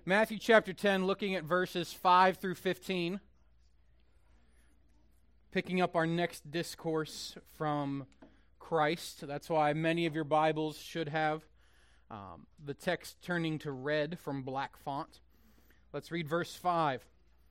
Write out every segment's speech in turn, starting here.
Matthew chapter 10, looking at verses 5 through 15. Picking up our next discourse from Christ. That's why many of your Bibles should have the text turning to red from black font. Let's read verse 5.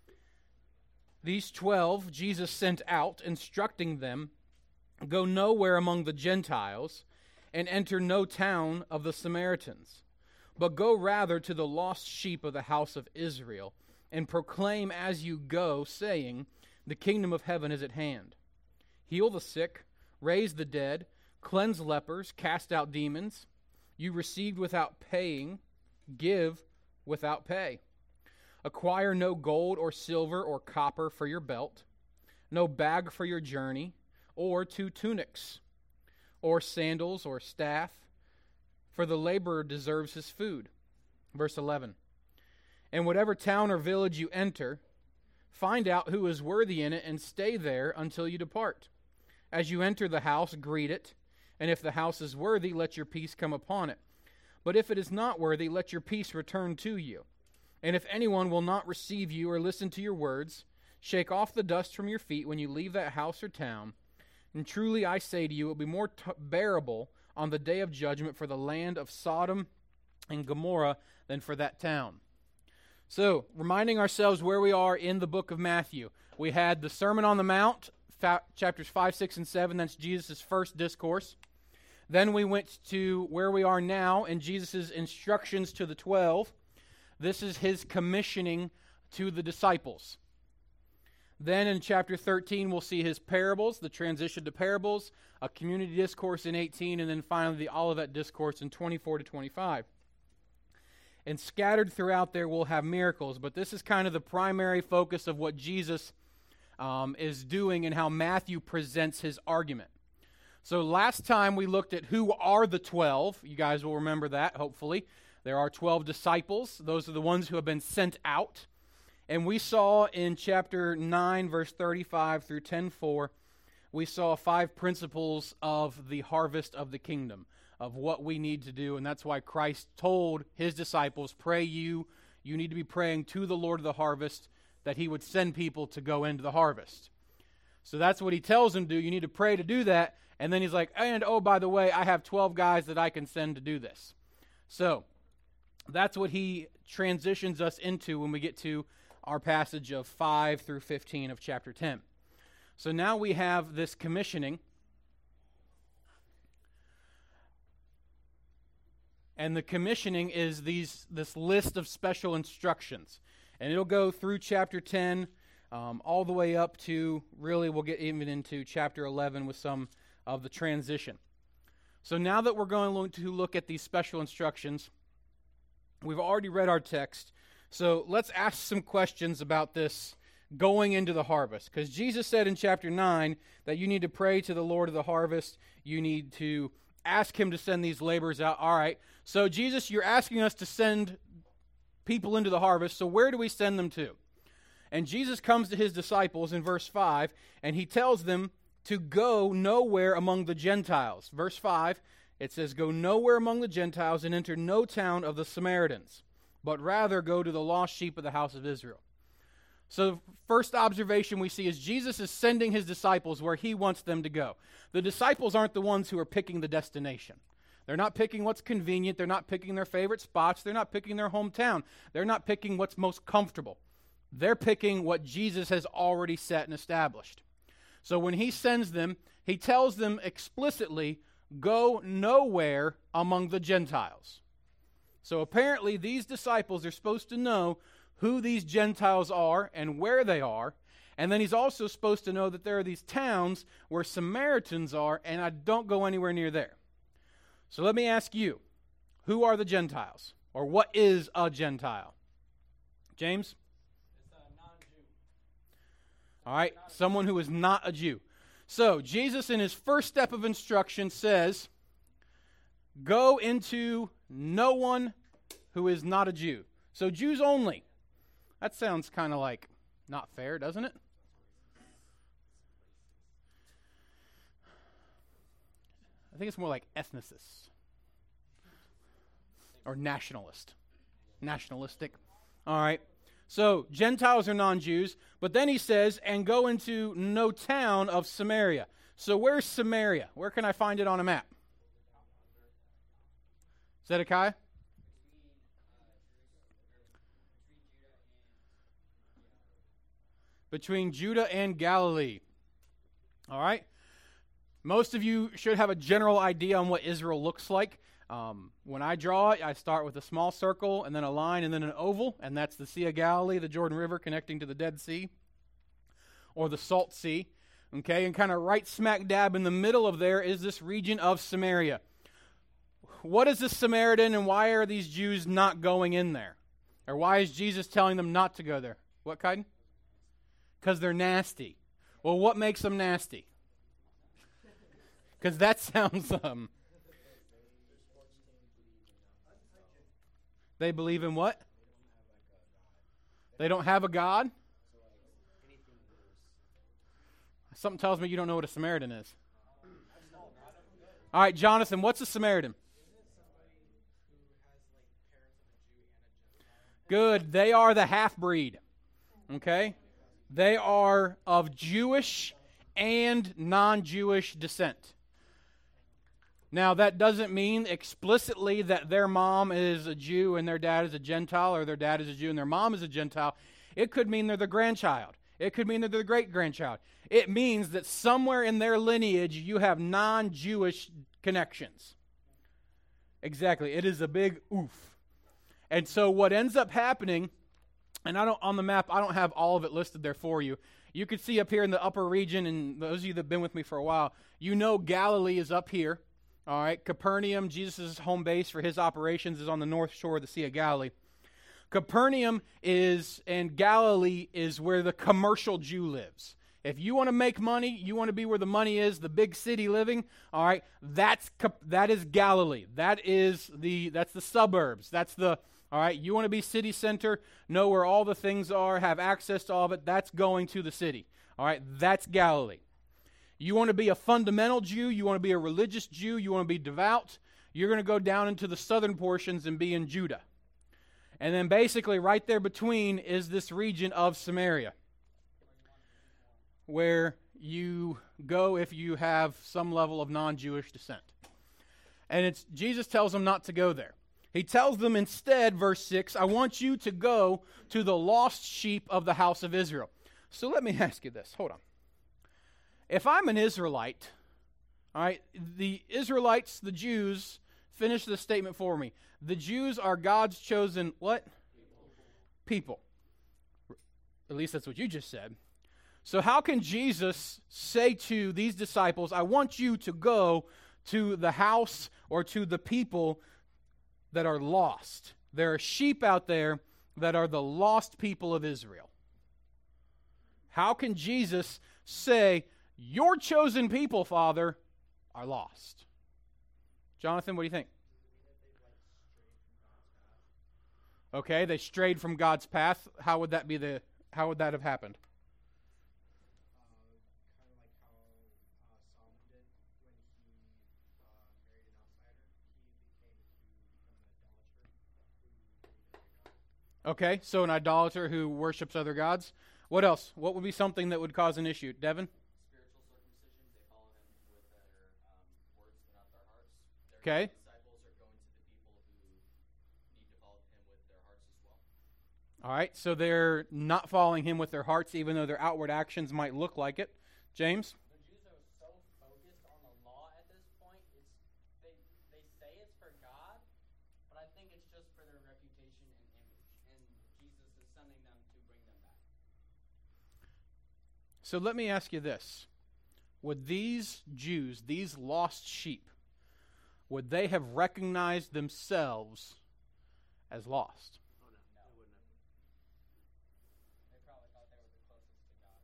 These 12 Jesus sent out, instructing them, "Go nowhere among the Gentiles, and enter no town of the Samaritans, but go rather to the lost sheep of the house of Israel, and proclaim as you go, saying, the kingdom of heaven is at hand. Heal the sick, raise the dead, cleanse lepers, cast out demons. You received without paying, give without pay. Acquire no gold or silver or copper for your belt, no bag for your journey, or 2 tunics, or sandals or staff, for the laborer deserves his food." Verse 11. "And whatever town or village you enter, find out who is worthy in it, and stay there until you depart. As you enter the house, greet it, and if the house is worthy, let your peace come upon it. But if it is not worthy, let your peace return to you. And if anyone will not receive you or listen to your words, shake off the dust from your feet when you leave that house or town. And truly I say to you, it will be more bearable on the day of judgment for the land of Sodom and Gomorrah than for that town." So, reminding ourselves where we are in the book of Matthew. We had the Sermon on the Mount, chapters 5, 6, and 7. That's Jesus' first discourse. Then we went to where we are now in Jesus' instructions to the 12. This is his commissioning to the disciples. Then in chapter 13, we'll see his parables, the transition to parables, a community discourse in 18, and then finally the Olivet discourse in 24 to 25. And scattered throughout there, we'll have miracles. But this is kind of the primary focus of what Jesus is doing and how Matthew presents his argument. So last time we looked at who are the 12. You guys will remember that, hopefully. There are 12 disciples. Those are the ones who have been sent out. And we saw in chapter 9, verse 35 through 10:4, we saw 5 principles of the harvest of the kingdom, of what we need to do. And that's why Christ told his disciples, you need to be praying to the Lord of the harvest that he would send people to go into the harvest. So that's what he tells them to do. You need to pray to do that. And then he's like, and oh, by the way, I have 12 guys that I can send to do this. So that's what he transitions us into when we get to our passage of 5 through 15 of chapter 10. So now we have this commissioning. And the commissioning is this list of special instructions. And it'll go through chapter 10 all the way up to, really we'll get even into chapter 11 with some of the transition. So now that we're going to look at these special instructions, we've already read our text. So let's ask some questions about this going into the harvest. Because Jesus said in chapter 9 that you need to pray to the Lord of the harvest. You need to ask him to send these laborers out. All right. So Jesus, you're asking us to send people into the harvest. So where do we send them to? And Jesus comes to his disciples in verse 5, and he tells them to go nowhere among the Gentiles. Verse 5, it says, "Go nowhere among the Gentiles and enter no town of the Samaritans, but rather go to the lost sheep of the house of Israel." So the first observation we see is Jesus is sending his disciples where he wants them to go. The disciples aren't the ones who are picking the destination. They're not picking what's convenient. They're not picking their favorite spots. They're not picking their hometown. They're not picking what's most comfortable. They're picking what Jesus has already set and established. So when he sends them, he tells them explicitly, go nowhere among the Gentiles. So apparently these disciples are supposed to know who these Gentiles are and where they are. And then he's also supposed to know that there are these towns where Samaritans are, and I don't go anywhere near there. So let me ask you, who are the Gentiles? Or what is a Gentile? James? It's a non-Jew. All right, someone who is not a Jew. So Jesus, in his first step of instruction, says, go into no one who is not a Jew. So Jews only. That sounds kind of like not fair, doesn't it? I think it's more like ethnicist or nationalist. Nationalistic. All right. So Gentiles are non-Jews, but then he says, and go into no town of Samaria. So where's Samaria? Where can I find it on a map? Zedekiah? Between Judah and Galilee. All right? Most of you should have a general idea on what Israel looks like. When I draw it, I start with a small circle, and then a line, and then an oval, and that's the Sea of Galilee, the Jordan River connecting to the Dead Sea, or the Salt Sea. Okay, and kind of right smack dab in the middle of there is this region of Samaria. What is this Samaritan, and why are these Jews not going in there? Or why is Jesus telling them not to go there? What, Kaiden? Because they're nasty. Well, what makes them nasty? Because that sounds... They believe in what? They don't have a God? Something tells me you don't know what a Samaritan is. All right, Jonathan, what's a Samaritan? Good. They are the half-breed. Okay? They are of Jewish and non-Jewish descent. Now, that doesn't mean explicitly that their mom is a Jew and their dad is a Gentile, or their dad is a Jew and their mom is a Gentile. It could mean they're the grandchild. It could mean that they're the great-grandchild. It means that somewhere in their lineage you have non-Jewish connections. Exactly. It is a big oof. And so what ends up happening, and on the map, I don't have all of it listed there for you. You can see up here in the upper region, and those of you that have been with me for a while, you know Galilee is up here. All right, Capernaum, Jesus' home base for his operations, is on the north shore of the Sea of Galilee. Capernaum is, and Galilee is where the commercial Jew lives. If you want to make money, you want to be where the money is, the big city living, all right, that is Galilee. That's the suburbs. All right, you want to be city center, know where all the things are, have access to all of it, that's going to the city. All right, that's Galilee. You want to be a fundamental Jew, you want to be a religious Jew, you want to be devout, you're going to go down into the southern portions and be in Judah. And then basically right there between is this region of Samaria, where you go if you have some level of non-Jewish descent. And Jesus tells them not to go there. He tells them instead, verse 6, I want you to go to the lost sheep of the house of Israel. So let me ask you this. Hold on. If I'm an Israelite, all right, the Israelites, the Jews, finish the statement for me. The Jews are God's chosen what? People. At least that's what you just said. So how can Jesus say to these disciples, I want you to go to the house or to the people that are lost? There are sheep out there that are the lost people of Israel. How can Jesus say, your chosen people, Father, are lost? Jonathan, what do you think? Okay, they strayed from God's path. How would that have happened? Kind of like how Solomon did when he married an outsider. He became an idolater. Okay, so an idolater who worships other gods. What else? What would be something that would cause an issue? Devin? Spiritual circumcision. They follow him with their words but not their hearts. Their Okay. disciples are going to the people who need to follow him with their hearts as well. All right, so they're not following him with their hearts, even though their outward actions might look like it. James? The Jews are so focused on the law at this point. They say it's for God, but I think it's just for their reputation and image. And Jesus is sending them to bring them back. So let me ask you this. Would these Jews, these lost sheep, would they have recognized themselves as lost? Oh, no. They wouldn't have. They probably thought they were the closest to God.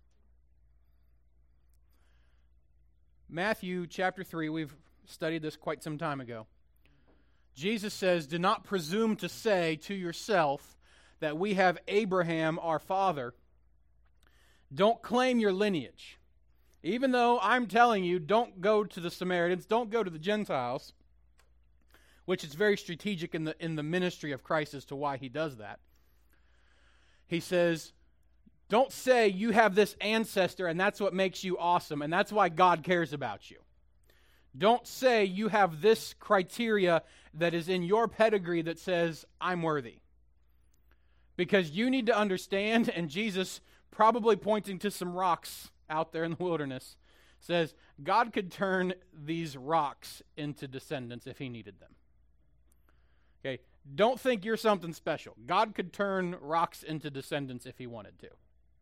Matthew chapter 3, we've studied this quite some time ago. Jesus says, do not presume to say to yourself that we have Abraham our father. Don't claim your lineage. Even though I'm telling you, don't go to the Samaritans, don't go to the Gentiles, which is very strategic in the ministry of Christ as to why he does that. He says, don't say you have this ancestor and that's what makes you awesome and that's why God cares about you. Don't say you have this criteria that is in your pedigree that says, I'm worthy. Because you need to understand, and Jesus, probably pointing to some rocks out there in the wilderness, says, God could turn these rocks into descendants if he needed them. Okay, don't think you're something special. God could turn rocks into descendants if he wanted to.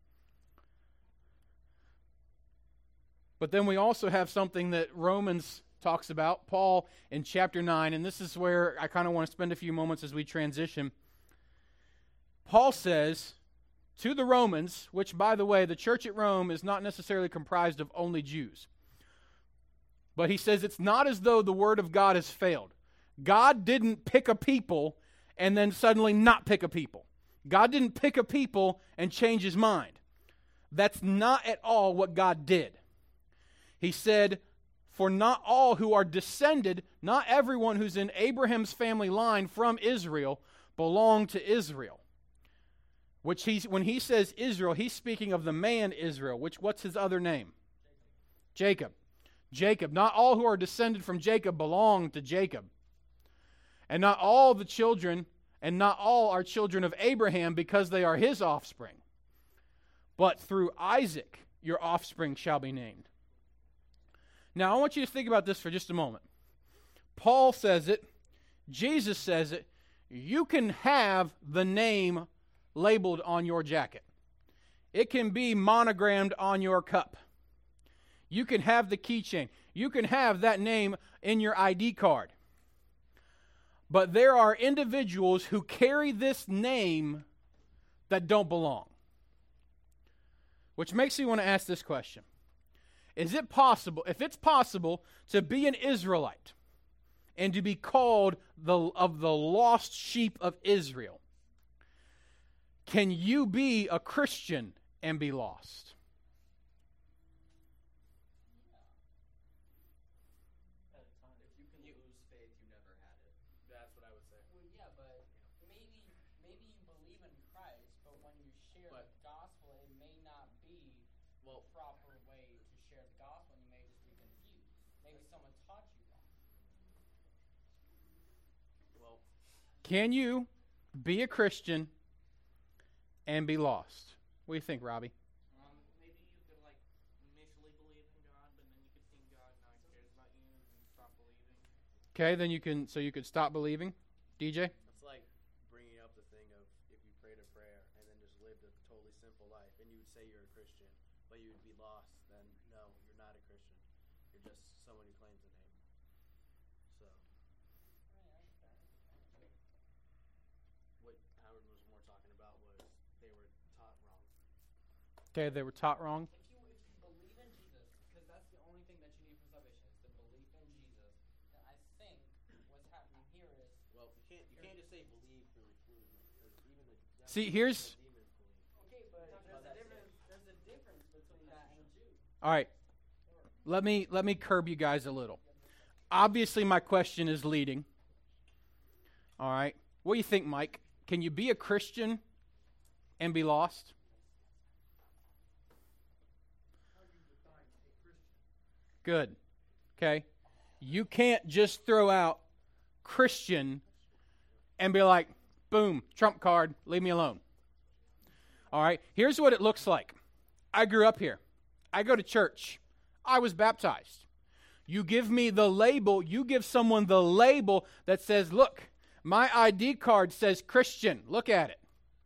But then we also have something that Romans talks about, Paul in chapter 9, and this is where I kind of want to spend a few moments as we transition. Paul says to the Romans, which, by the way, the church at Rome is not necessarily comprised of only Jews. But he says it's not as though the word of God has failed. God didn't pick a people and then suddenly not pick a people. God didn't pick a people and change his mind. That's not at all what God did. He said, for not all who are descended, not everyone who's in Abraham's family line from Israel belong to Israel. When he says Israel, he's speaking of the man Israel, what's his other name? Jacob. Jacob. Not all who are descended from Jacob belong to Jacob. And not all the children, and not all are children of Abraham because they are his offspring. But through Isaac your offspring shall be named. Now, I want you to think about this for just a moment. Paul says it. Jesus says it. You can have the name labeled on your jacket. It can be monogrammed on your cup. You can have the keychain. You can have that name in your ID card. But there are individuals who carry this name that don't belong. Which makes me want to ask this question. Is it possible, if it's possible, to be an Israelite and to be called of the lost sheep of Israel, can you be a Christian and be lost? If you can lose faith, you never had it. That's what I would say. Well, yeah, but maybe you believe in Christ, but when you share the gospel, it may not be the proper way to share the gospel, and you may just be confused. Maybe someone taught you wrong. Well, Can you be a Christian and be lost? What do you think, Robbie? Maybe you could initially believe in God, but then you could think God not cares about you and stop believing. Okay, then you could stop believing. DJ? It's like bringing up the thing of if you prayed a prayer and then just lived a totally simple life and you would say you're a Christian, but you would be lost, then no, you're not a Christian. You're just someone who claims the name. So, what Howard was more talking about was they were taught wrong. Okay, they were taught wrong. If you believe in Jesus, because that's the only thing that you need for salvation is the belief in Jesus, then I think what's happening here is Well, you can't just say believe really fluently, because even the See, here's... demons believe. okay, but there's a difference between that and a Jew. All right, let me curb you guys a little. Obviously, my question is leading. All right, what do you think, Mike? Can you be a Christian and be lost? Good. Okay. You can't just throw out Christian and be like, boom, trump card, leave me alone. All right, here's what it looks like. I grew up here. I go to church. I was baptized. You give me the label, you give someone the label that says, look, my ID card says Christian. Look at it.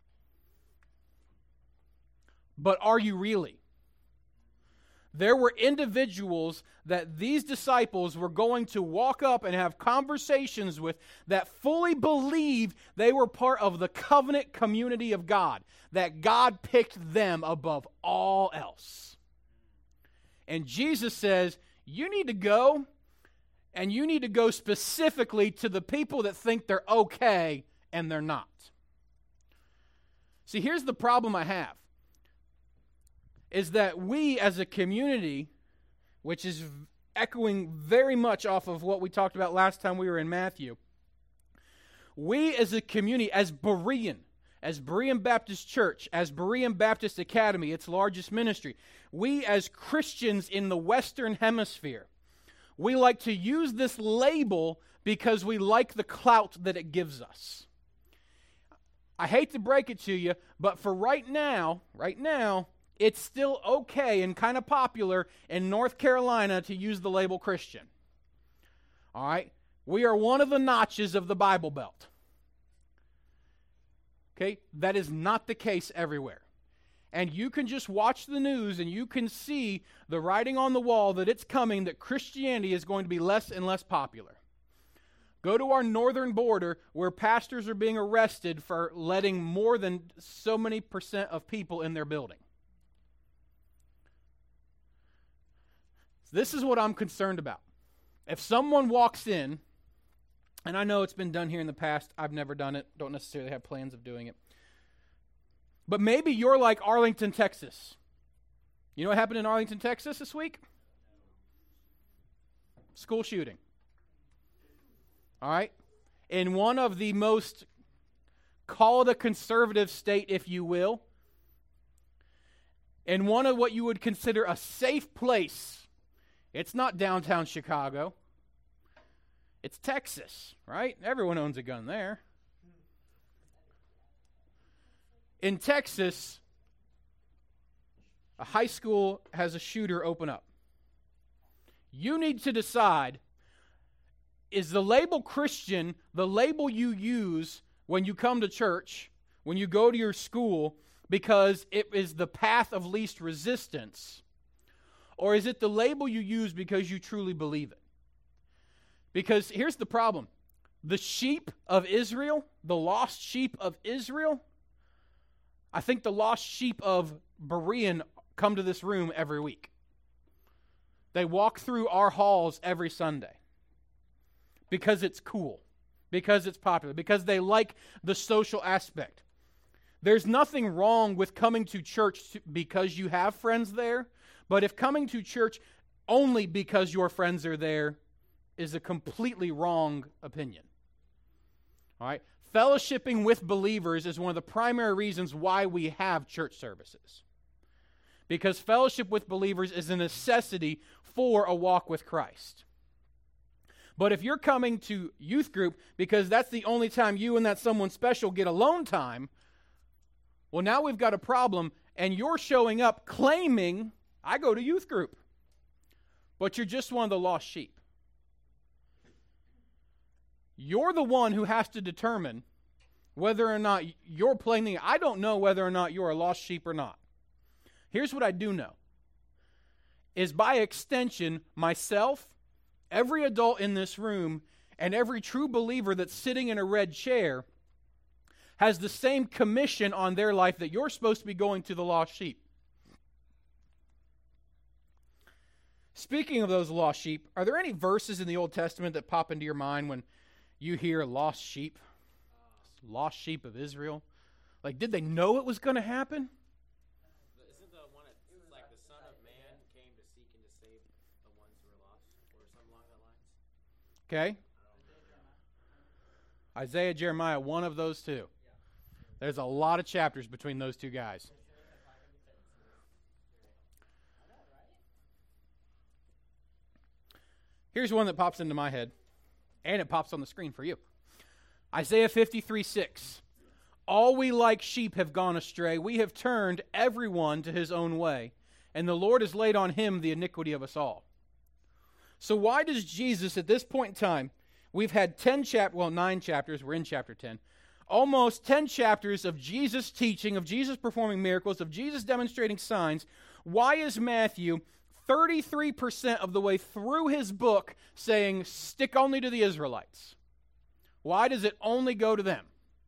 But are you really? There were individuals that these disciples were going to walk up and have conversations with that fully believed they were part of the covenant community of God, that God picked them above all else. And Jesus says, you need to go, and you need to go specifically to the people that think they're okay and they're not. See, here's the problem I have. Is that we as a community, which is echoing very much off of what we talked about last time we were in Matthew, we as a community, as Berean, as Berean Baptist Church, as Berean Baptist Academy, its largest ministry, we as Christians in the Western Hemisphere, we like to use this label because we like the clout that it gives us. I hate to break it to you, but for right now, it's still okay and kind of popular in North Carolina to use the label Christian. All right? We are one of the notches of the Bible Belt. Okay? That is not the case everywhere. And you can just watch the news and you can see the writing on the wall that it's coming, that Christianity is going to be less and less popular. Go to our northern border where pastors are being arrested for letting more than so many % of people in their building. This is what I'm concerned about. If someone walks in, and I know it's been done here in the past, I've never done it, don't necessarily have plans of doing it. But maybe you're like Arlington, Texas. You know what happened in Arlington, Texas this week? School shooting. All right? In one of the most, call it a conservative state, if you will, in one of what you would consider a safe place. It's not downtown Chicago. It's Texas, right? Everyone owns a gun there. In Texas, a high school has a shooter open up. You need to decide, is the label Christian the label you use when you come to church, when you go to your school, because it is the path of least resistance? Or is it the label you use because you truly believe it? Because here's the problem. The sheep of Israel, the lost sheep of Israel, I think the lost sheep of Berean come to this room every week. They walk through our halls every Sunday because it's cool, because it's popular, because they like the social aspect. There's nothing wrong with coming to church because you have friends there, but if coming to church only because your friends are there is a completely wrong opinion. All right? Fellowshipping with believers is one of the primary reasons why we have church services. Because fellowship with believers is a necessity for a walk with Christ. But if you're coming to youth group because that's the only time you and that someone special get alone time, well, now we've got a problem, and you're showing up claiming, I go to youth group. But you're just one of the lost sheep. You're the one who has to determine whether or not you're playing I don't know whether or not you're a lost sheep or not. Here's what I do know. Is by extension, myself, every adult in this room, and every true believer that's sitting in a red chair has the same commission on their life that you're supposed to be going to the lost sheep. Speaking of those lost sheep, are there any verses in the Old Testament that pop into your mind when you hear lost sheep? Lost sheep of Israel? Like, did they know it was going to happen? Isn't the one it's like the Son of Man came to seek and to save the ones who are lost, or something along that lines? Okay. Isaiah, Jeremiah, one of those two. There's a lot of chapters between those two guys. Here's one that pops into my head, and it pops on the screen for you. Isaiah 53:6. All we like sheep have gone astray. We have turned everyone to his own way, and the Lord has laid on him the iniquity of us all. So why does Jesus, at this point in time, we've had 9 chapters, we're in chapter 10, almost 10 chapters of Jesus teaching, of Jesus performing miracles, of Jesus demonstrating signs. Why is Matthew 33% of the way through his book saying, stick only to the Israelites? Why does it only go to them?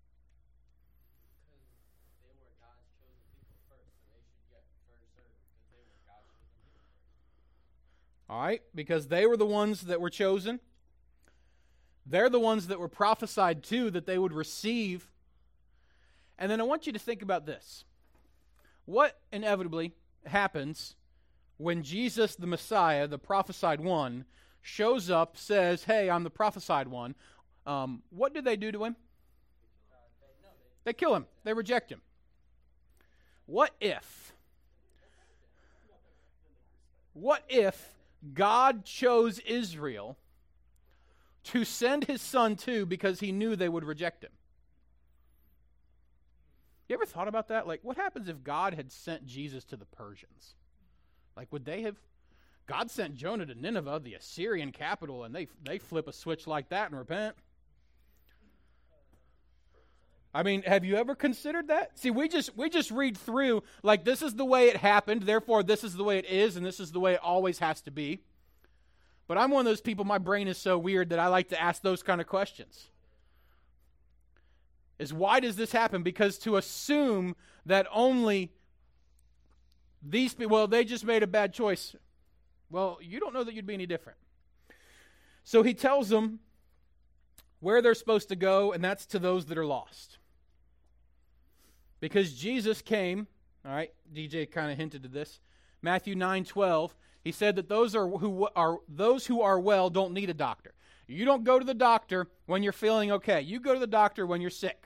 Because they were God's chosen people first, so they should get first served because they were God's chosen people first. All right, because they were the ones that were chosen. They're the ones that were prophesied to that they would receive. And then I want you to think about this. What inevitably happens when Jesus, the Messiah, the prophesied one, shows up, says, hey, I'm the prophesied one? What did they do to him? They kill him. They reject him. What if God chose Israel to send his son to because he knew they would reject him? You ever thought about that? Like, what happens if God had sent Jesus to the Persians? Like, would they have? God sent Jonah to Nineveh, the Assyrian capital, and they flip a switch like that and repent. I mean, have you ever considered that? See, we just read through like this is the way it happened, therefore this is the way it is, and this is the way it always has to be. But I'm one of those people, my brain is so weird that I like to ask those kind of questions. Is why does this happen? Because to assume that only these people, well, they just made a bad choice. Well, you don't know that you'd be any different. So he tells them where they're supposed to go, and that's to those that are lost. Because Jesus came, all right, DJ kind of hinted to this, Matthew 9:12, he said that those who are well don't need a doctor. You don't go to the doctor when you're feeling okay. You go to the doctor when you're sick.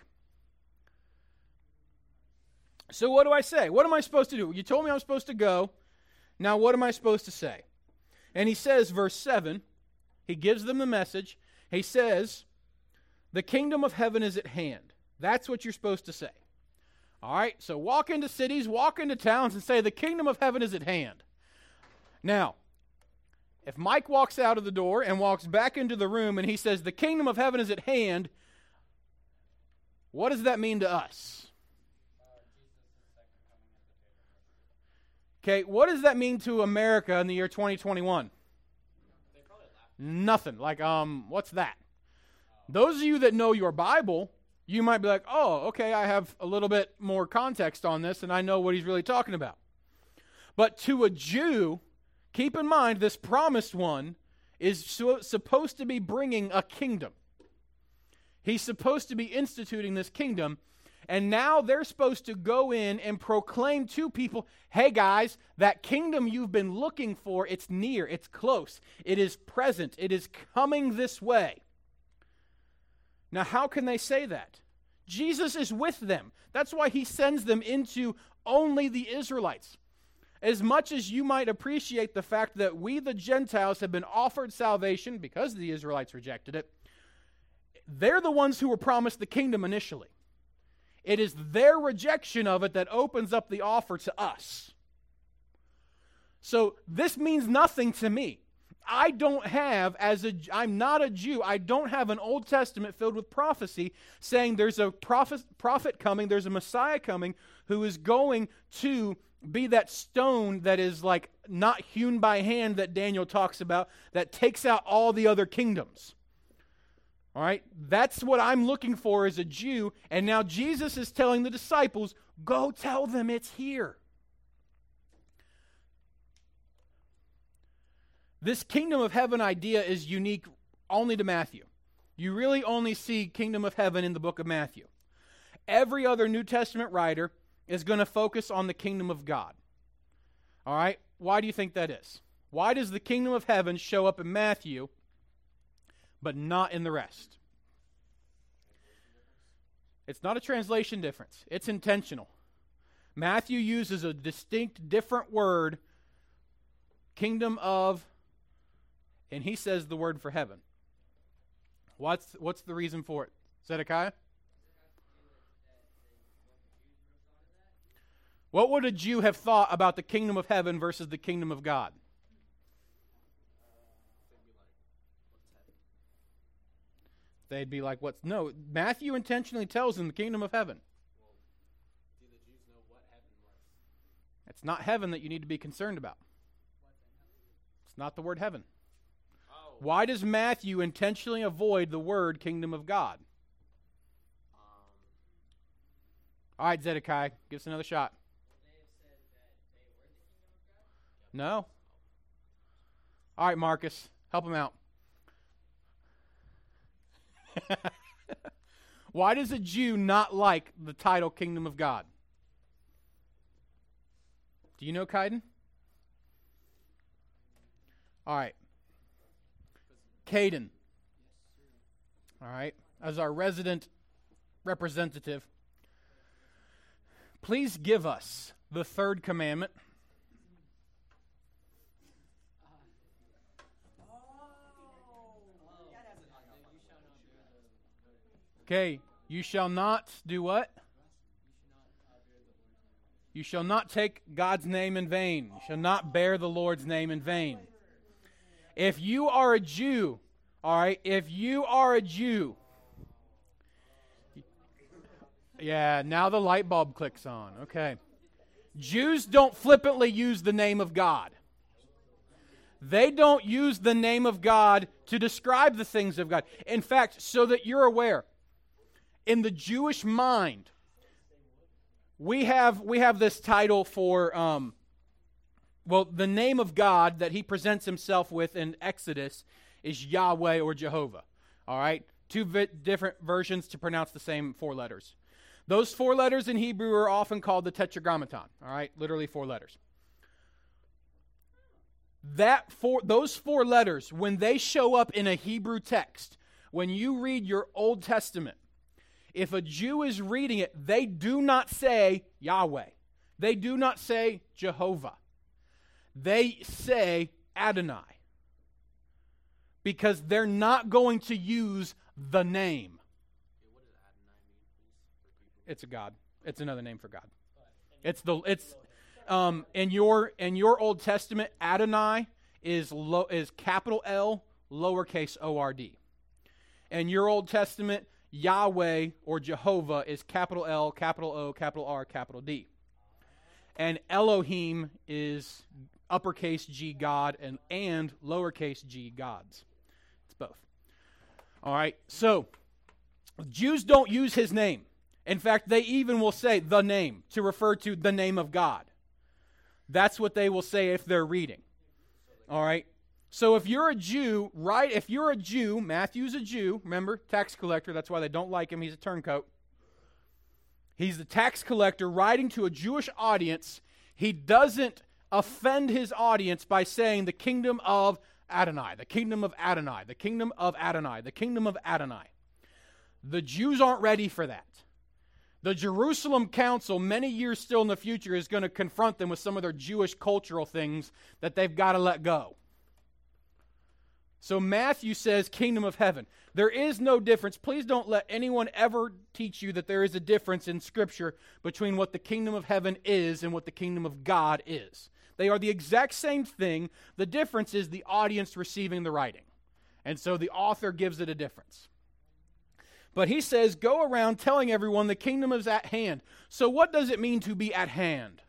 So what do I say? What am I supposed to do? You told me I'm supposed to go. Now what am I supposed to say? And he says, verse 7, he gives them the message. He says, the kingdom of heaven is at hand. That's what you're supposed to say. All right, so walk into cities, walk into towns, and say, the kingdom of heaven is at hand. Now, if Mike walks out of the door and walks back into the room and he says, the kingdom of heaven is at hand, what does that mean to us? Okay, what does that mean to America in the year 2021? Nothing. Like, what's that? Those of you that know your Bible, you might be like, oh, okay, I have a little bit more context on this and I know what he's really talking about. But to a Jew, keep in mind this promised one is supposed to be bringing a kingdom. He's supposed to be instituting this kingdom. And now they're supposed to go in and proclaim to people, hey guys, that kingdom you've been looking for, it's near, it's close, it is present, it is coming this way. Now how can they say that? Jesus is with them. That's why he sends them into only the Israelites. As much as you might appreciate the fact that we the Gentiles have been offered salvation because the Israelites rejected it, they're the ones who were promised the kingdom initially. It is their rejection of it that opens up the offer to us. So this means nothing to me. I'm not a Jew. I don't have an Old Testament filled with prophecy saying there's a prophet coming, there's a Messiah coming who is going to be that stone that is like not hewn by hand that Daniel talks about that takes out all the other kingdoms. All right, that's what I'm looking for as a Jew. And now Jesus is telling the disciples, go tell them it's here. This kingdom of heaven idea is unique only to Matthew. You really only see kingdom of heaven in the book of Matthew. Every other New Testament writer is going to focus on the kingdom of God. All right, why do you think that is? Why does the kingdom of heaven show up in Matthew but not in the rest? It's not a translation difference. It's intentional. Matthew uses a distinct different word, kingdom of, and he says the word for heaven. What's the reason for it? Zedekiah? What would a Jew have thought about the kingdom of heaven versus the kingdom of God? They'd be like, what's... No, Matthew intentionally tells them the kingdom of heaven. Well, do the Jews know what heaven was? It's not heaven that you need to be concerned about. It's not the word heaven. Oh. Why does Matthew intentionally avoid the word kingdom of God? All right, Zedekiah, give us another shot. No. All right, Marcus, help him out. Why does a Jew not like the title Kingdom of God? Do you know, Kaiden? All right. Caden. All right. As our resident representative, please give us the third commandment. Okay, you shall not do what? You shall not take God's name in vain. You shall not bear the Lord's name in vain. If you are a Jew, all right, if you are a Jew, yeah, now the light bulb clicks on. Okay. Jews don't flippantly use the name of God. They don't use the name of God to describe the things of God. In fact, so that you're aware, in the Jewish mind, we have this title for, the name of God that he presents himself with in Exodus is Yahweh or Jehovah. All right? Two different versions to pronounce the same 4 letters. Those 4 letters in Hebrew are often called the Tetragrammaton. All right? Literally 4 letters. Those 4 letters, when they show up in a Hebrew text, when you read your Old Testament, if a Jew is reading it, they do not say Yahweh. They do not say Jehovah. They say Adonai. Because they're not going to use the name. What does Adonai mean, please, for people? It's a God. It's another name for God. In your Old Testament, Adonai is capital L, lowercase O-R-D. In your Old Testament, Yahweh or Jehovah is capital L, capital O, capital R, capital D. And Elohim is uppercase G, God, and lowercase g, gods. It's both. All right, so Jews don't use his name. In fact, they even will say the name to refer to the name of God. That's what they will say if they're reading. All right? So if you're a Jew, Matthew's a Jew, remember, tax collector, that's why they don't like him, he's a turncoat. He's the tax collector writing to a Jewish audience. He doesn't offend his audience by saying the kingdom of Adonai, the kingdom of Adonai, the kingdom of Adonai, the kingdom of Adonai. The Jews aren't ready for that. The Jerusalem Council, many years still in the future, is going to confront them with some of their Jewish cultural things that they've got to let go. So Matthew says kingdom of heaven. There is no difference. Please don't let anyone ever teach you that there is a difference in Scripture between what the kingdom of heaven is and what the kingdom of God is. They are the exact same thing. The difference is the audience receiving the writing. And so the author gives it a difference. But he says, go around telling everyone the kingdom is at hand. So what does it mean to be at hand?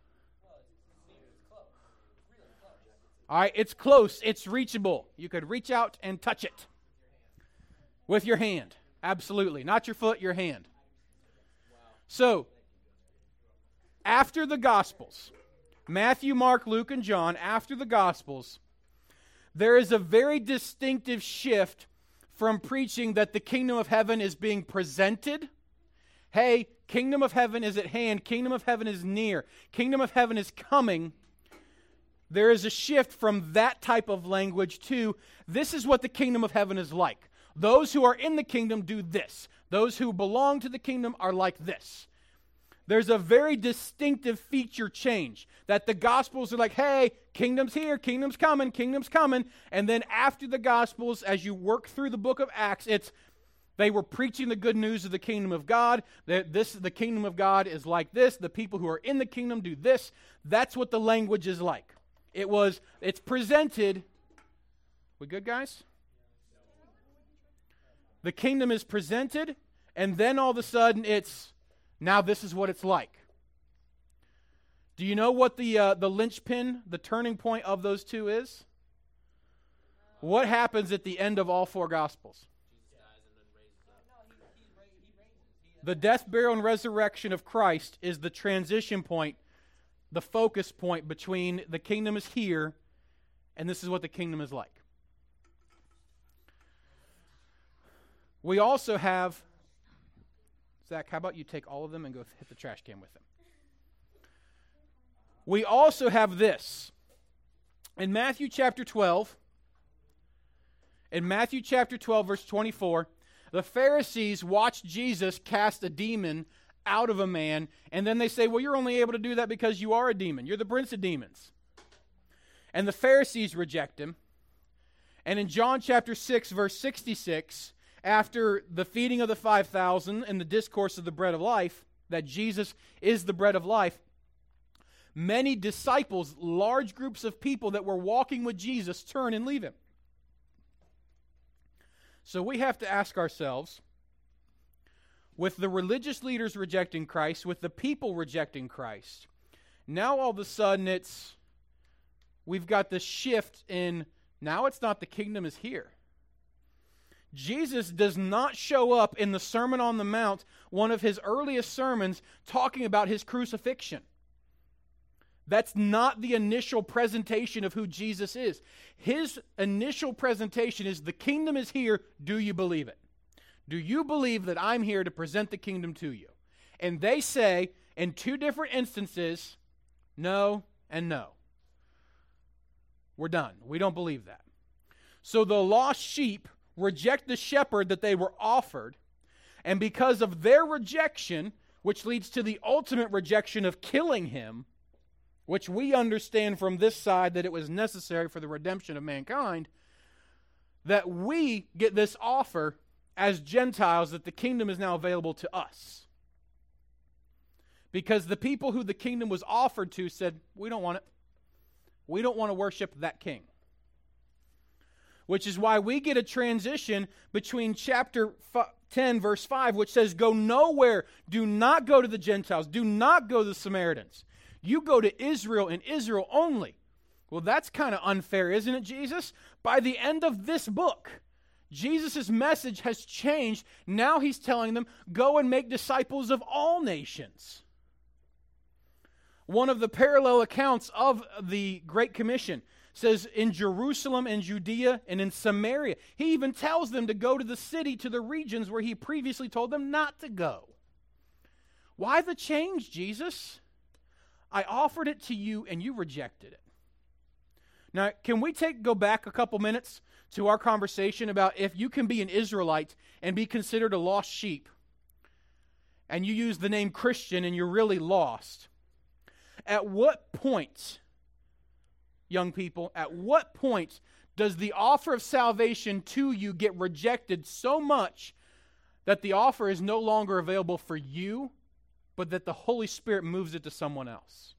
All right, it's close, it's reachable. You could reach out and touch it with your hand. Absolutely. Not your foot, your hand. So, after the Gospels, Matthew, Mark, Luke, and John, after the Gospels, there is a very distinctive shift from preaching that the kingdom of heaven is being presented. Hey, kingdom of heaven is at hand. Kingdom of heaven is near. Kingdom of heaven is coming. There is a shift from that type of language to this is what the kingdom of heaven is like. Those who are in the kingdom do this. Those who belong to the kingdom are like this. There's a very distinctive feature change that the Gospels are like, hey, kingdom's here, kingdom's coming, kingdom's coming. And then after the Gospels, as you work through the book of Acts, they were preaching the good news of the kingdom of God. The kingdom of God is like this. The people who are in the kingdom do this. That's what the language is like. It's presented. We good, guys? The kingdom is presented, and then all of a sudden now this is what it's like. Do you know what the linchpin, the turning point of those two is? What happens at the end of all 4 Gospels? The death, burial, and resurrection of Christ is the transition point, the focus point between the kingdom is here and this is what the kingdom is like. We also have, Zach, how about you take all of them and go hit the trash can with them? We also have this. In Matthew chapter 12, verse 24, the Pharisees watched Jesus cast a demon out of a man, and then they say, well, you're only able to do that because you are a demon. You're the prince of demons. And the Pharisees reject him. And in John chapter 6, verse 66, after the feeding of the 5,000 and the discourse of the bread of life, that Jesus is the bread of life, many disciples, large groups of people that were walking with Jesus, turn and leave him. So we have to ask ourselves, with the religious leaders rejecting Christ, with the people rejecting Christ, now all of a sudden we've got this shift in, now it's not the kingdom is here. Jesus does not show up in the Sermon on the Mount, one of his earliest sermons, talking about his crucifixion. That's not the initial presentation of who Jesus is. His initial presentation is, the kingdom is here, do you believe it? Do you believe that I'm here to present the kingdom to you? And they say, in two different instances, no and no. We're done. We don't believe that. So the lost sheep reject the shepherd that they were offered, and because of their rejection, which leads to the ultimate rejection of killing him, which we understand from this side that it was necessary for the redemption of mankind, that we get this offer as Gentiles that the kingdom is now available to us. Because the people who the kingdom was offered to said, we don't want it. We don't want to worship that king. Which is why we get a transition between chapter 10, verse 5, which says, go nowhere. Do not go to the Gentiles. Do not go to the Samaritans. You go to Israel and Israel only. Well, that's kind of unfair, isn't it, Jesus? By the end of this book, Jesus' message has changed. Now he's telling them, go and make disciples of all nations. One of the parallel accounts of the Great Commission says in Jerusalem and Judea and in Samaria. He even tells them to go to the city, to the regions where he previously told them not to go. Why the change, Jesus? I offered it to you and you rejected it. Now, can we go back a couple minutes to our conversation about if you can be an Israelite and be considered a lost sheep, and you use the name Christian and you're really lost? At what point, young people, at what point does the offer of salvation to you get rejected so much that the offer is no longer available for you, but that the Holy Spirit moves it to someone else?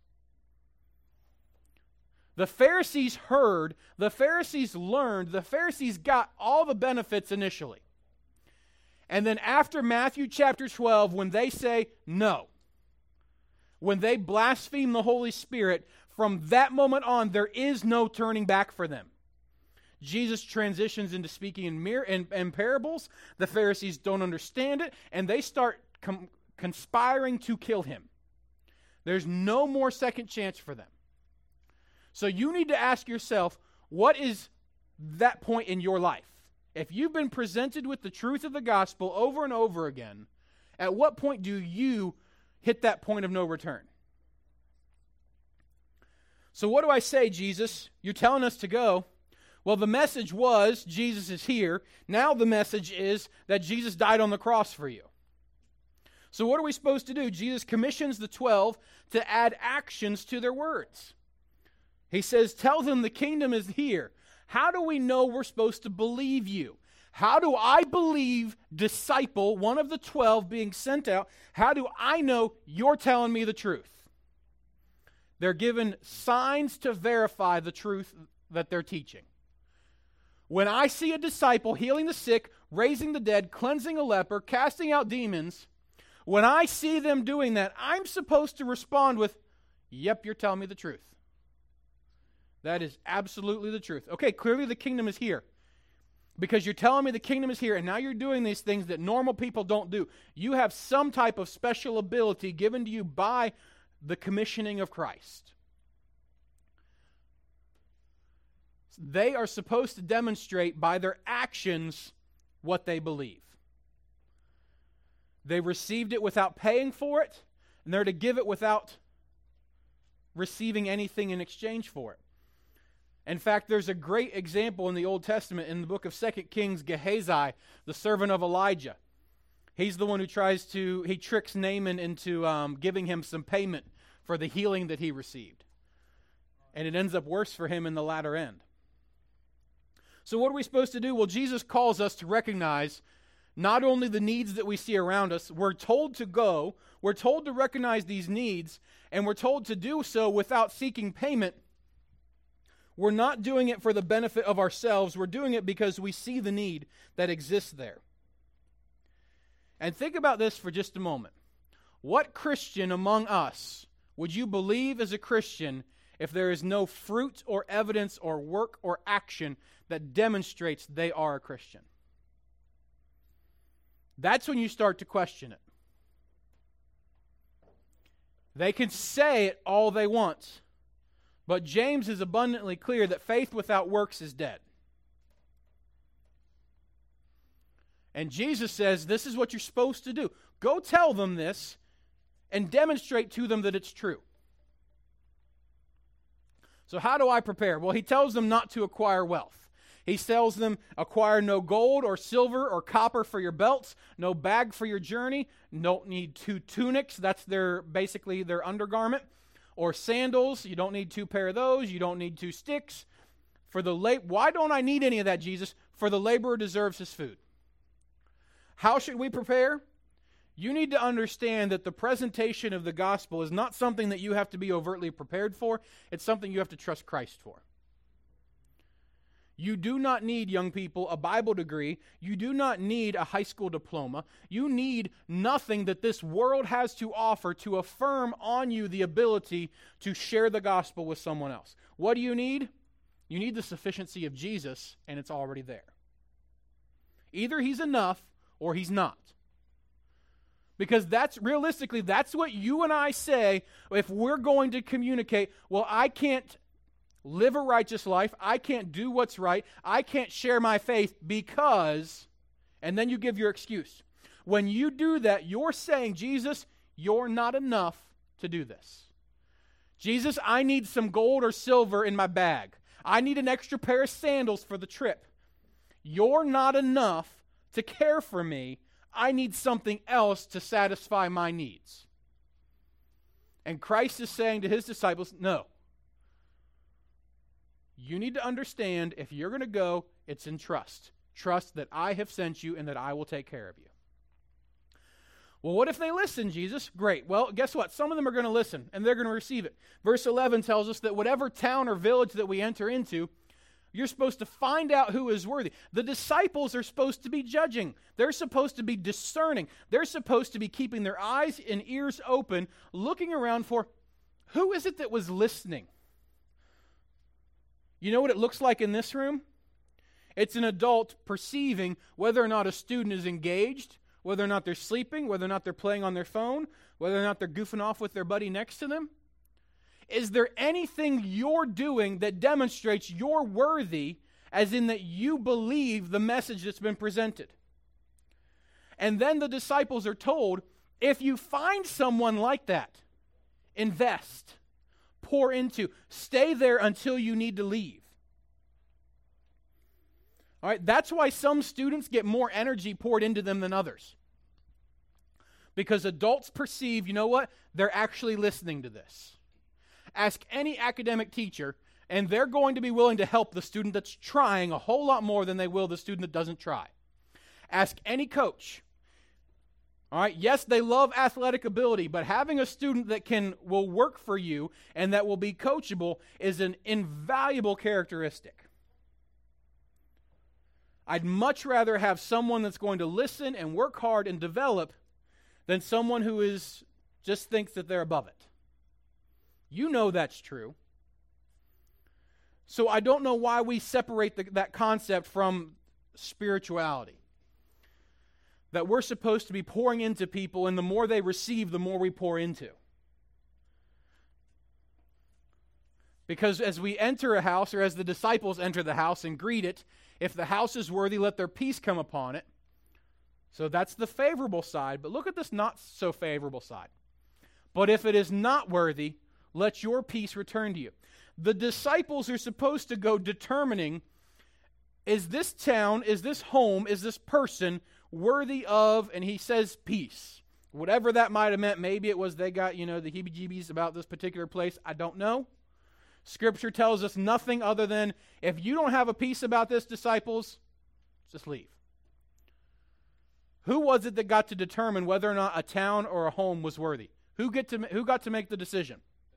The Pharisees heard, the Pharisees learned, the Pharisees got all the benefits initially. And then after Matthew chapter 12, when they say no, when they blaspheme the Holy Spirit, from that moment on, there is no turning back for them. Jesus transitions into speaking in parables. The Pharisees don't understand it, and they start conspiring to kill him. There's no more second chance for them. So you need to ask yourself, what is that point in your life? If you've been presented with the truth of the gospel over and over again, at what point do you hit that point of no return? So what do I say, Jesus? You're telling us to go. Well, the message was Jesus is here. Now the message is that Jesus died on the cross for you. So what are we supposed to do? Jesus commissions the 12 to add actions to their words. He says, tell them the kingdom is here. How do we know we're supposed to believe you? How do I believe disciple, one of the 12 being sent out, how do I know you're telling me the truth? They're given signs to verify the truth that they're teaching. When I see a disciple healing the sick, raising the dead, cleansing a leper, casting out demons, when I see them doing that, I'm supposed to respond with, yep, you're telling me the truth. That is absolutely the truth. Okay, clearly the kingdom is here. Because you're telling me the kingdom is here, and now you're doing these things that normal people don't do. You have some type of special ability given to you by the commissioning of Christ. They are supposed to demonstrate by their actions what they believe. They received it without paying for it, and they're to give it without receiving anything in exchange for it. In fact, there's a great example in the Old Testament in the book of 2 Kings, Gehazi, the servant of Elijah. He's the one who he tricks Naaman into giving him some payment for the healing that he received. And it ends up worse for him in the latter end. So what are we supposed to do? Well, Jesus calls us to recognize not only the needs that we see around us, we're told to go, we're told to recognize these needs, and we're told to do so without seeking payment. We're not doing it for the benefit of ourselves. We're doing it because we see the need that exists there. And think about this for just a moment. What Christian among us would you believe is a Christian if there is no fruit or evidence or work or action that demonstrates they are a Christian? That's when you start to question it. They can say it all they want, but James is abundantly clear that faith without works is dead. And Jesus says, this is what you're supposed to do. Go tell them this and demonstrate to them that it's true. So how do I prepare? Well, he tells them not to acquire wealth. He tells them, acquire no gold or silver or copper for your belts, no bag for your journey, don't need 2 tunics, that's basically their undergarment, or sandals, you don't need 2 pair of those, you don't need 2 sticks. Why don't I need any of that, Jesus? For the laborer deserves his food. How should we prepare? You need to understand that the presentation of the gospel is not something that you have to be overtly prepared for. It's something you have to trust Christ for. You do not need, young people, a Bible degree. You do not need a high school diploma. You need nothing that this world has to offer to affirm on you the ability to share the gospel with someone else. What do you need? You need the sufficiency of Jesus, and it's already there. Either he's enough or he's not. Because that's what you and I say if we're going to communicate. Well, I can't live a righteous life. I can't do what's right. I can't share my faith because, and then you give your excuse. When you do that, you're saying, Jesus, you're not enough to do this. Jesus, I need some gold or silver in my bag. I need an extra pair of sandals for the trip. You're not enough to care for me. I need something else to satisfy my needs. And Christ is saying to his disciples, no. You need to understand, if you're going to go, it's in trust. Trust that I have sent you and that I will take care of you. Well, what if they listen, Jesus? Great. Well, guess what? Some of them are going to listen, and they're going to receive it. Verse 11 tells us that whatever town or village that we enter into, you're supposed to find out who is worthy. The disciples are supposed to be judging. They're supposed to be discerning. They're supposed to be keeping their eyes and ears open, looking around for who is it that was listening. You know what it looks like in this room? It's an adult perceiving whether or not a student is engaged, whether or not they're sleeping, whether or not they're playing on their phone, whether or not they're goofing off with their buddy next to them. Is there anything you're doing that demonstrates you're worthy, as in that you believe the message that's been presented? And then the disciples are told, if you find someone like that, invest, pour into, stay there until you need to leave. All right, that's why some students get more energy poured into them than others. Because adults perceive, you know what? They're actually listening to this. Ask any academic teacher, and they're going to be willing to help the student that's trying a whole lot more than they will the student that doesn't try. Ask any coach. All right, yes, they love athletic ability, but having a student that will work for you and that will be coachable is an invaluable characteristic. I'd much rather have someone that's going to listen and work hard and develop than someone who just thinks that they're above it. You know that's true. So I don't know why we separate that concept from spirituality. That we're supposed to be pouring into people, and the more they receive, the more we pour into. Because as we enter a house, or as the disciples enter the house and greet it, if the house is worthy, let their peace come upon it. So that's the favorable side. But look at this not so favorable side. But if it is not worthy, let your peace return to you. The disciples are supposed to go determining, is this town, is this home, is this person worthy of, and he says peace. Whatever that might have meant, maybe it was they got, the heebie-jeebies about this particular place. I don't know. Scripture tells us nothing other than, if you don't have a peace about this, disciples, just leave. Who was it that got to determine whether or not a town or a home was worthy? Who got to make the decision?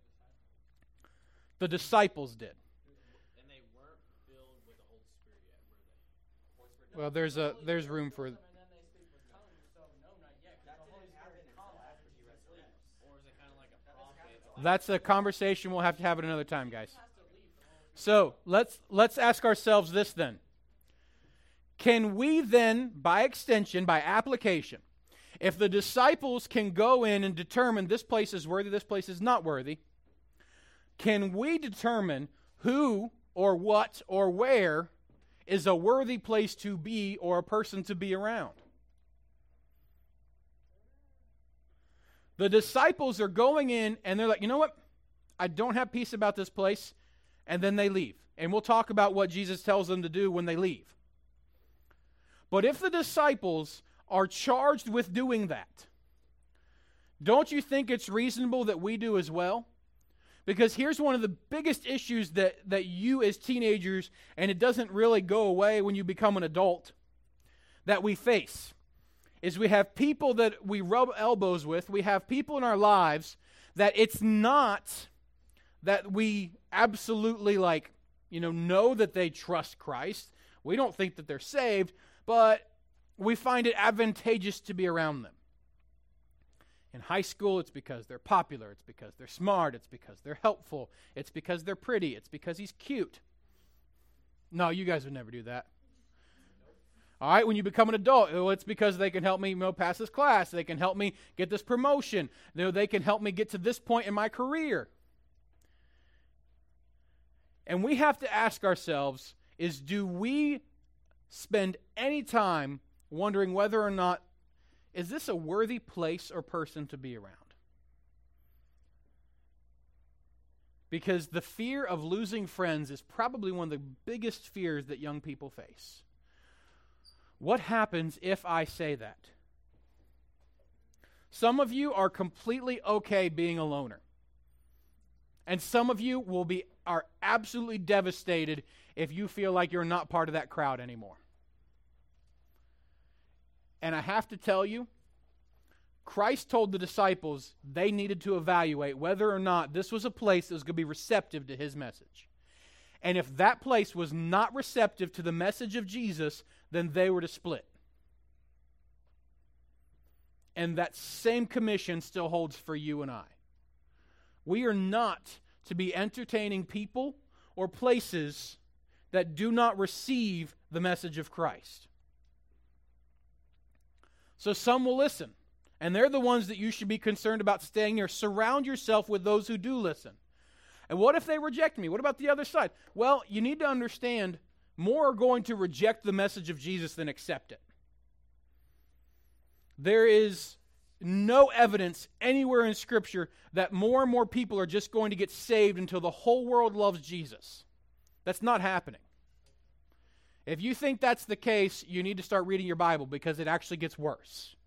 The disciples did. And they weren't filled with the Holy Spirit yet, were they? Well, there's room for. And then they speak with tongues, so no, not yet, because the Holy Spirit didn't come after he was asleep. Or is it kind of like a prophet? That's a conversation we'll have to have at another time, guys. So let's ask ourselves this then. Can we then, by extension, by application, if the disciples can go in and determine this place is worthy, this place is not worthy, can we determine who or what or where is a worthy place to be or a person to be around? The disciples are going in and they're like, you know what? I don't have peace about this place. And then they leave. And we'll talk about what Jesus tells them to do when they leave. But if the disciples are charged with doing that, don't you think it's reasonable that we do as well? Because here's one of the biggest issues that you as teenagers, and it doesn't really go away when you become an adult, that we face, is we have people that we rub elbows with, we have people in our lives that it's not that we absolutely know that they trust Christ. We don't think that they're saved, but we find it advantageous to be around them. In high school, it's because they're popular. It's because they're smart. It's because they're helpful. It's because they're pretty. It's because he's cute. No, you guys would never do that. All right, when you become an adult, it's because they can help me pass this class. They can help me get this promotion. They can help me get to this point in my career. And we have to ask ourselves, do we spend any time wondering whether or not, is this a worthy place or person to be around? Because the fear of losing friends is probably one of the biggest fears that young people face. What happens if I say that? Some of you are completely okay being a loner. And some of you are absolutely devastated if you feel like you're not part of that crowd anymore. And I have to tell you, Christ told the disciples they needed to evaluate whether or not this was a place that was going to be receptive to his message. And if that place was not receptive to the message of Jesus, then they were to split. And that same commission still holds for you and I. We are not to be entertaining people or places that do not receive the message of Christ. So some will listen, and they're the ones that you should be concerned about staying near. Surround yourself with those who do listen. And what if they reject me? What about the other side? Well, you need to understand, more are going to reject the message of Jesus than accept it. There is no evidence anywhere in Scripture that more and more people are just going to get saved until the whole world loves Jesus. That's not happening. If you think that's the case, you need to start reading your Bible, because it actually gets worse.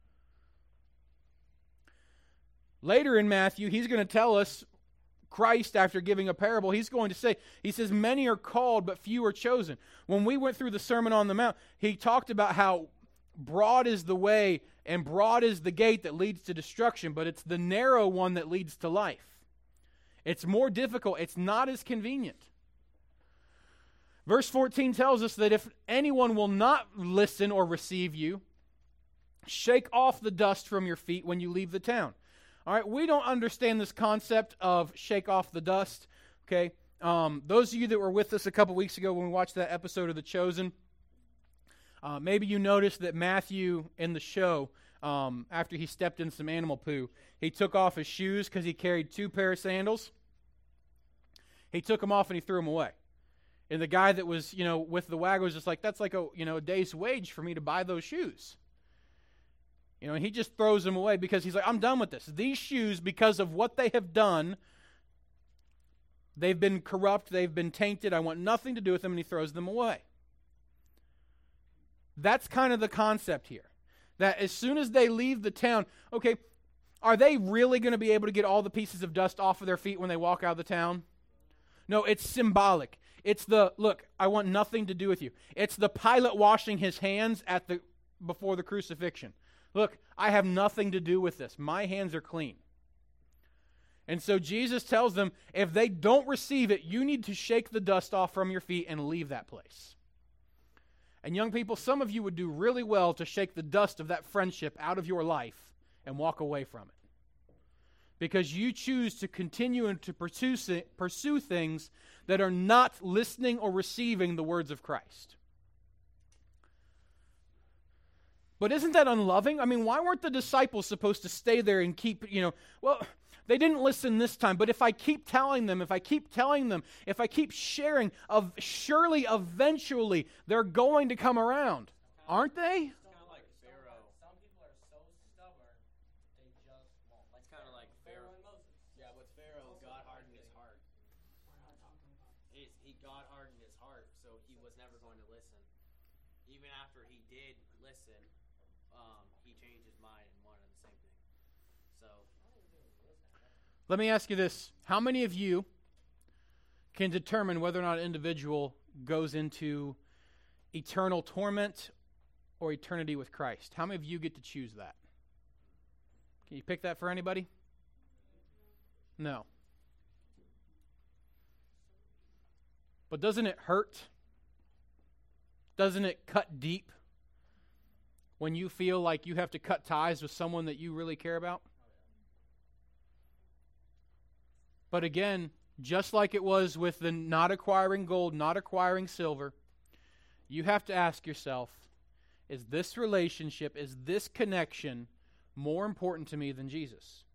Later in Matthew, he's going to tell us, Christ, after giving a parable, he says, many are called, but few are chosen. When we went through the Sermon on the Mount, he talked about how broad is the way and broad is the gate that leads to destruction, but it's the narrow one that leads to life. It's more difficult. It's not as convenient. Verse 14 tells us that if anyone will not listen or receive you, shake off the dust from your feet when you leave the town. All right, we don't understand this concept of shake off the dust, okay? Those of you that were with us a couple weeks ago when we watched that episode of The Chosen, maybe you noticed that Matthew in the show, after he stepped in some animal poo, he took off his shoes because he carried 2 pairs of sandals. He took them off and he threw them away. And the guy that was, with the wagon was just like, that's like a day's wage for me to buy those shoes. And he just throws them away because he's like, I'm done with this. These shoes, because of what they have done, they've been corrupt, they've been tainted, I want nothing to do with them, and he throws them away. That's kind of the concept here. That as soon as they leave the town, okay, are they really going to be able to get all the pieces of dust off of their feet when they walk out of the town? No, it's symbolic. It's the, look, I want nothing to do with you. It's the Pilate washing his hands before the crucifixion. Look, I have nothing to do with this. My hands are clean. And so Jesus tells them, if they don't receive it, you need to shake the dust off from your feet and leave that place. And young people, some of you would do really well to shake the dust of that friendship out of your life and walk away from it. Because you choose to continue and to pursue things that are not listening or receiving the words of Christ. But isn't that unloving? I mean, why weren't the disciples supposed to stay there and keep, they didn't listen this time, but if I keep telling them, if I keep sharing, surely eventually they're going to come around. Aren't they? It's kind of like Pharaoh. Some people are so stubborn, they just won't. It's kind of like Pharaoh. And Moses. Yeah, but Pharaoh, God hardened his heart. God hardened his heart, so he was never going to listen. Even after he did listen, he changed his mind and wanted the same thing. So, Let me ask you this. How many of you can determine whether or not an individual goes into eternal torment or eternity with Christ? How many of you get to choose that? Can you pick that for anybody? No. But doesn't it hurt? Doesn't it cut deep when you feel like you have to cut ties with someone that you really care about? But again, just like it was with the not acquiring gold, not acquiring silver, you have to ask yourself, is this relationship, is this connection more important to me than Jesus?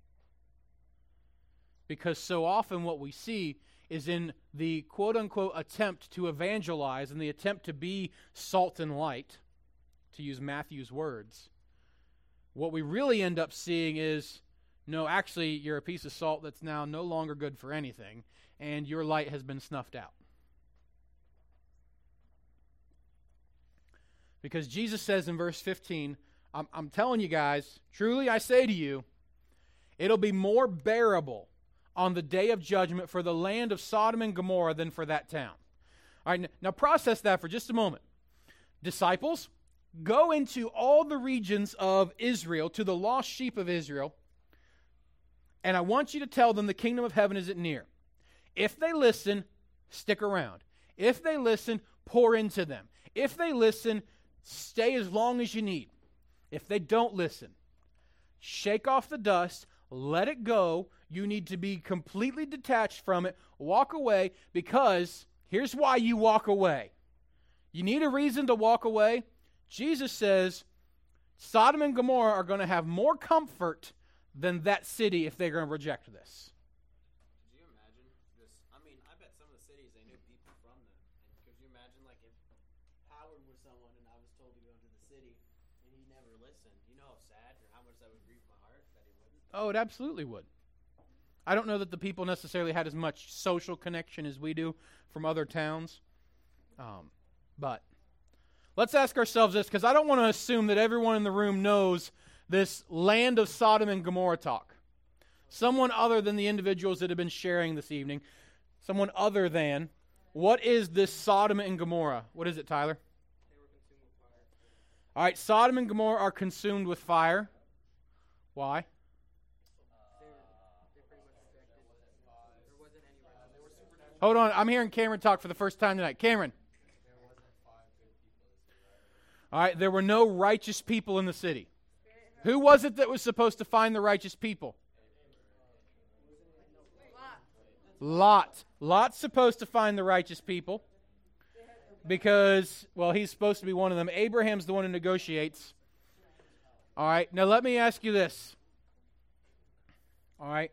Because so often what we see is in the quote-unquote attempt to evangelize and the attempt to be salt and light, to use Matthew's words, what we really end up seeing is, no, actually, you're a piece of salt that's now no longer good for anything, and your light has been snuffed out. Because Jesus says in verse 15, I'm telling you guys, truly I say to you, it'll be more bearable on the day of judgment for the land of Sodom and Gomorrah than for that town. All right, now process that for just a moment. Disciples, go into all the regions of Israel, to the lost sheep of Israel, and I want you to tell them the kingdom of heaven isn't near. If they listen, stick around. If they listen, pour into them. If they listen, stay as long as you need. If they don't listen, shake off the dust, let it go. You need to be completely detached from it. Walk away, because here's why you walk away. You need a reason to walk away. Jesus says Sodom and Gomorrah are going to have more comfort than that city if they're going to reject this. could you imagine this? I mean, I bet some of the cities, they knew people from them. And could you imagine, like, if Howard was someone and I was told to go to the city and he never listened? You know how sad or how much that would grieve my heart that he wouldn't? Oh, it absolutely would. I don't know that the people necessarily had as much social connection as we do from other towns. But let's ask ourselves this, because I don't want to assume that everyone in the room knows this land of Sodom and Gomorrah talk. Someone other than the individuals that have been sharing this evening, someone other than, what is this Sodom and Gomorrah? What is it, Tyler? They were consumed with fire. All right, Sodom and Gomorrah are consumed with fire. Why? They pretty much rejected. There wasn't any righteousness. Hold on, I'm hearing Cameron talk for the first time tonight. Cameron. All right, there were no righteous people in the city. Who was it that was supposed to find the righteous people? Lot. Lot's supposed to find the righteous people because, well, he's supposed to be one of them. Abraham's the one who negotiates. All right, now let me ask you this. All right.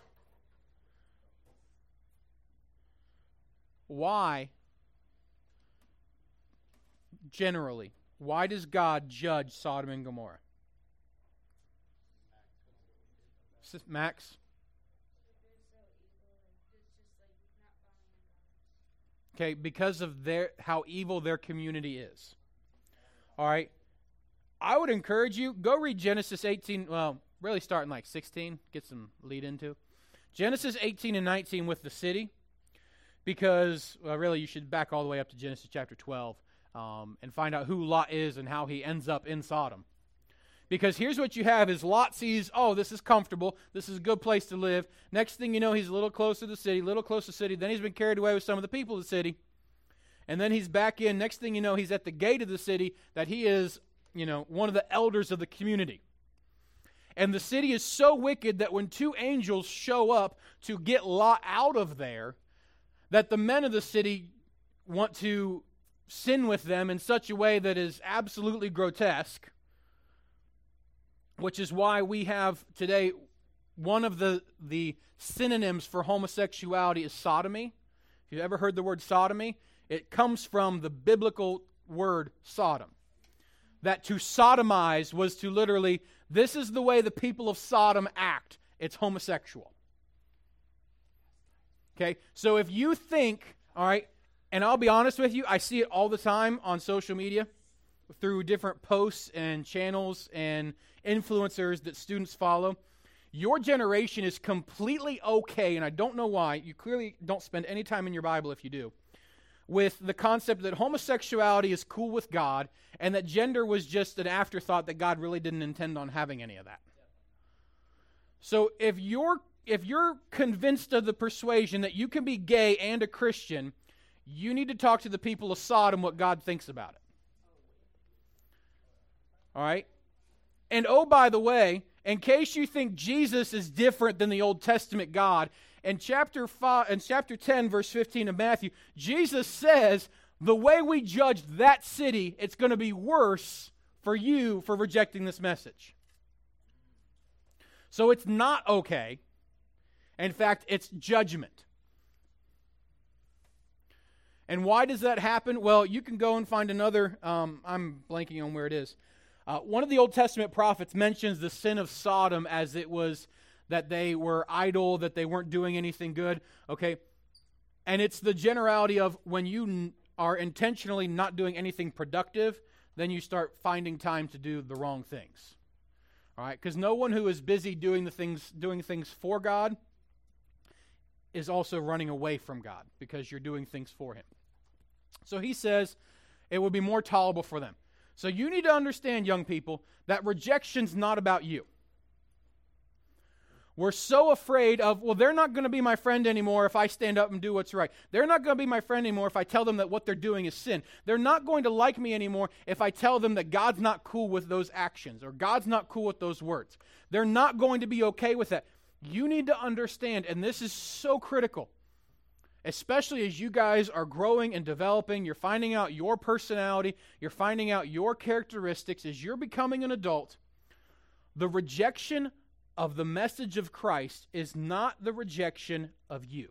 Why, generally, why does God judge Sodom and Gomorrah? Max? Okay, because of how evil their community is. All right? I would encourage you, go read Genesis 18, well, really starting like 16, get some lead into. Genesis 18 and 19 with the city, because really you should back all the way up to Genesis chapter 12 and find out who Lot is and how he ends up in Sodom. Because here's what you have is Lot sees, oh, this is comfortable, this is a good place to live. Next thing you know, he's a little closer to the city, then he's been carried away with some of the people of the city. And then he's back in. Next thing you know, he's at the gate of the city that he is, one of the elders of the community. And the city is so wicked that when two angels show up to get Lot out of there, that the men of the city want to sin with them in such a way that is absolutely grotesque, which is why we have today one of the synonyms for homosexuality is sodomy. If you've ever heard the word sodomy, it comes from the biblical word Sodom. That to sodomize was to literally, this is the way the people of Sodom act. It's homosexual. Okay, so if you think, all right, and I'll be honest with you, I see it all the time on social media through different posts and channels and influencers that students follow. Your generation is completely okay, and I don't know why. You clearly don't spend any time in your Bible if you do, with the concept that homosexuality is cool with God and that gender was just an afterthought, that God really didn't intend on having any of that. So if you're convinced of the persuasion that you can be gay and a Christian, you need to talk to the people of Sodom what God thinks about it. All right? And oh, by the way, in case you think Jesus is different than the Old Testament God, in chapter 10, verse 15 of Matthew, Jesus says, the way we judged that city, it's going to be worse for you for rejecting this message. So it's not okay. In fact, it's judgment. And why does that happen? Well, you can go and find another, I'm blanking on where it is. One of the Old Testament prophets mentions the sin of Sodom as it was that they were idle, that they weren't doing anything good, okay? And it's the generality of when you are intentionally not doing anything productive, then you start finding time to do the wrong things, all right? Because no one who is busy doing things for God is also running away from God because you're doing things for Him. So he says it would be more tolerable for them. So you need to understand, young people, that rejection's not about you. We're so afraid of, well, they're not going to be my friend anymore if I stand up and do what's right. They're not going to be my friend anymore if I tell them that what they're doing is sin. They're not going to like me anymore if I tell them that God's not cool with those actions or God's not cool with those words. They're not going to be okay with that. You need to understand, and this is so critical, especially as you guys are growing and developing, you're finding out your personality, you're finding out your characteristics as you're becoming an adult. The rejection of the message of Christ is not the rejection of you.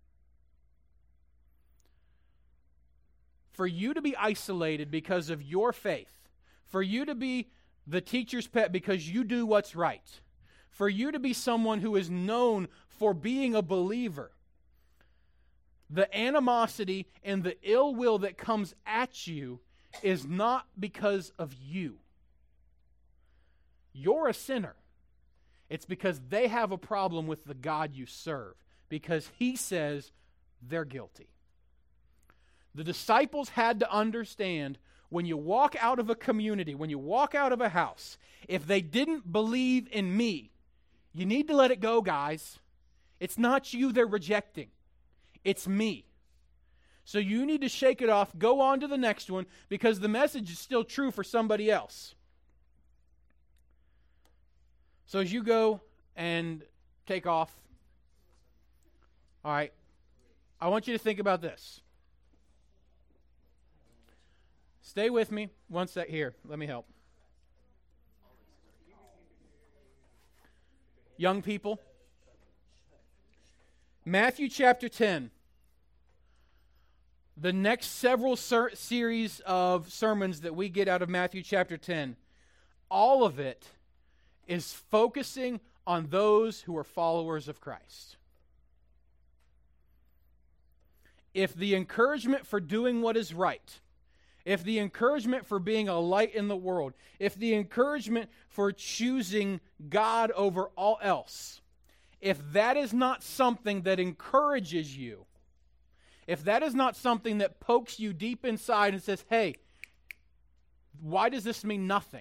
For you to be isolated because of your faith, for you to be the teacher's pet because you do what's right, for you to be someone who is known for being a believer, the animosity and the ill will that comes at you is not because of you. You're a sinner. It's because they have a problem with the God you serve, because He says they're guilty. The disciples had to understand when you walk out of a community, when you walk out of a house, if they didn't believe in me, you need to let it go, guys. It's not you they're rejecting. It's me. So you need to shake it off, go on to the next one, because the message is still true for somebody else. So as you go and take off, all right, I want you to think about this. Stay with me one sec here. Let me help. Young people, Matthew chapter 10. The next several series of sermons that we get out of Matthew chapter 10, all of it is focusing on those who are followers of Christ. If the encouragement for doing what is right, if the encouragement for being a light in the world, if the encouragement for choosing God over all else, if that is not something that encourages you, if that is not something that pokes you deep inside and says, hey, why does this mean nothing?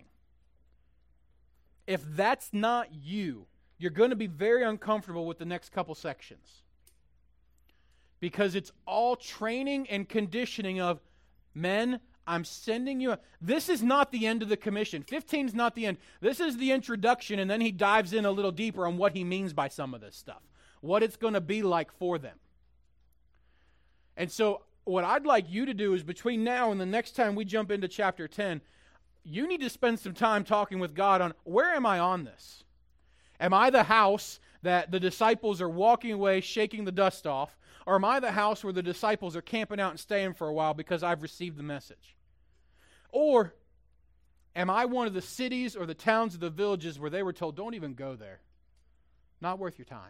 If that's not you, you're going to be very uncomfortable with the next couple sections. Because it's all training and conditioning of, men, I'm sending you. This is not the end of the commission. 15 is not the end. This is the introduction, and then he dives in a little deeper on what he means by some of this stuff, what it's going to be like for them. And so what I'd like you to do is between now and the next time we jump into chapter 10, you need to spend some time talking with God on, where am I on this? Am I the house that the disciples are walking away, shaking the dust off? Or am I the house where the disciples are camping out and staying for a while because I've received the message? Or am I one of the cities or the towns or the villages where they were told, don't even go there? Not worth your time.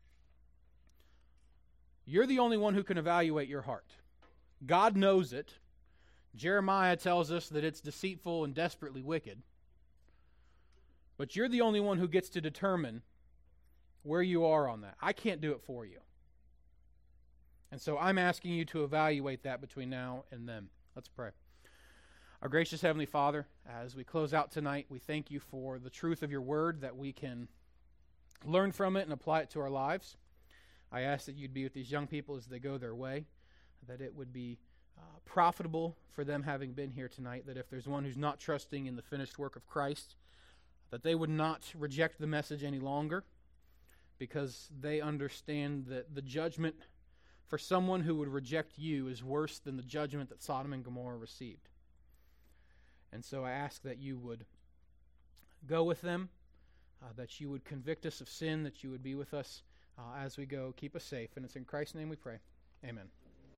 You're the only one who can evaluate your heart. God knows it. Jeremiah tells us that it's deceitful and desperately wicked. But you're the only one who gets to determine where you are on that. I can't do it for you. And so I'm asking you to evaluate that between now and then. Let's pray. Our gracious Heavenly Father, as we close out tonight, we thank you for the truth of your word, that we can learn from it and apply it to our lives. I ask that you'd be with these young people as they go their way, that it would be profitable for them having been here tonight, that if there's one who's not trusting in the finished work of Christ, that they would not reject the message any longer, because they understand that the judgment for someone who would reject you is worse than the judgment that Sodom and Gomorrah received. And so I ask that you would go with them, that you would convict us of sin, that you would be with us as we go. Keep us safe. And it's in Christ's name we pray. Amen.